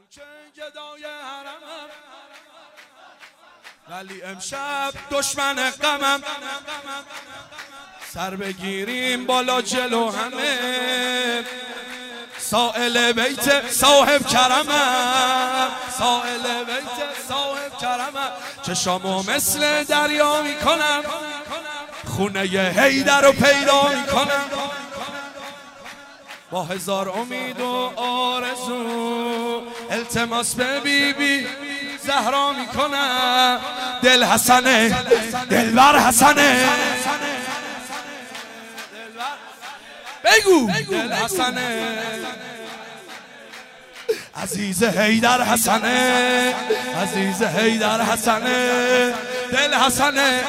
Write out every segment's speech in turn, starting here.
که گدای حرمم، ولی امشب دشمن غمم. سر بگیریم بالا جلو همه، سائل بیت صاحب کرمم، سائل بیت صاحب کرمم. چشامو مثل دریا میکنم، خونه حیدر رو پیدا میکنم. با هزار امید و آرزو التماس به بیبی زهرا میکنم. دل حسنه، دلبر حسنه، بگو دل حسنه، عزیز حیدر حسنه، عزیز حیدر حسنه، دل حسنه،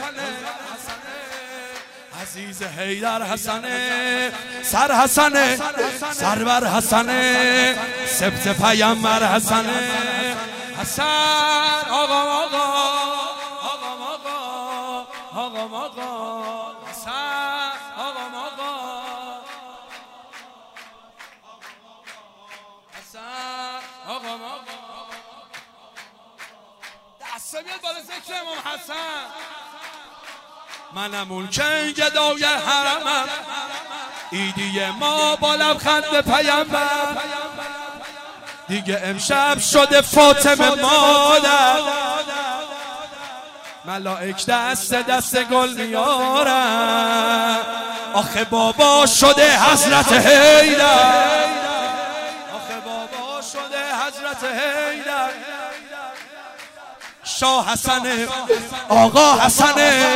عزیز حیدر حسنه، سر حسنه، سرور حسنه، سبت پیامبر حسنه. حسن آقا آقا آقا آقا آقا آقا حسن آقا آقا حسن آقا آقا. دسته بیاد بالا ذکر امام حسن. منم اون که گدای حرمم، ایدی ما با لبخند پیامبر. دیگه امشب شده فاطمه مادر، ملائک دست دست گل میارن. آخه بابا شده حضرت حیدر، آخه بابا شده حضرت حیدر. شاه حسنه، آقا حسنه،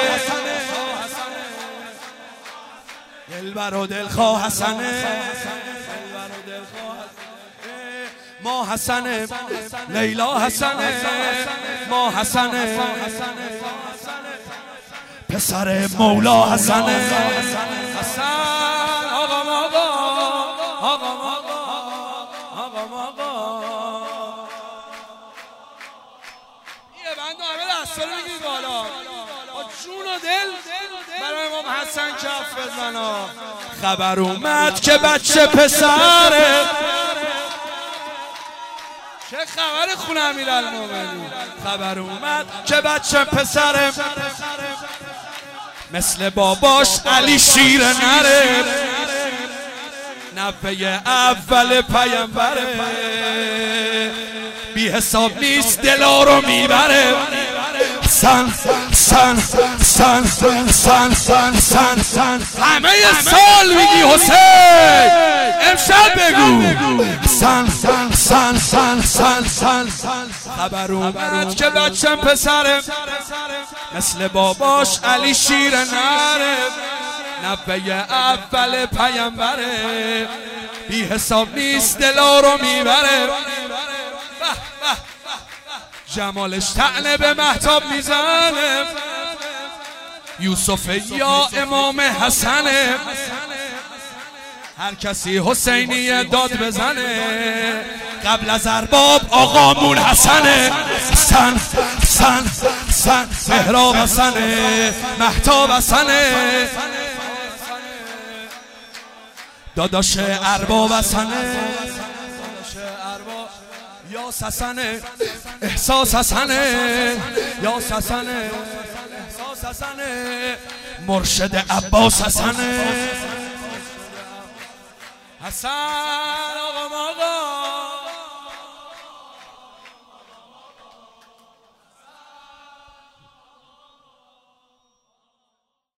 دلبر و دلخواه حسنه، ما حسنه، لیلا حسنه، ما حسنه، پسر مولا حسنه. حسن آقا آقا آقا آقا آقا. یه بند همه دستا رو بگید بالا، با جون و دل برای امام حسن کف بزنا. خبر اومد که بچه پسره، چه خبر خونه امیرالمومنین. خبر اومد که بچه پسره، مثل باباش علی شیر نره، نوه اول پیامبره. بی حساب نیست دلا رو میبره. سن سن سن سن سن سن سن همه سال میگی حسین، امشب بگو سن سن سن سن سن سن. خبر اومد که بچم پسره، مثل باباش علی شیر نره، نوه اول پیامبره. بی حساب نیست دلا رو میبره. جمالش طعنه به مهتاب میزنه، یوسف یا امام حسنه. هر کسی حسینی داد بزنه، قبل از ارباب آقامون حسنه. سن سن سن مهراب حسنه، مهتاب حسنه، داداش ارباب حسنه، یا حسنه، احساس حسنه، یا حسنه، احساس حسنه، مرشد عباس حسنه. حسن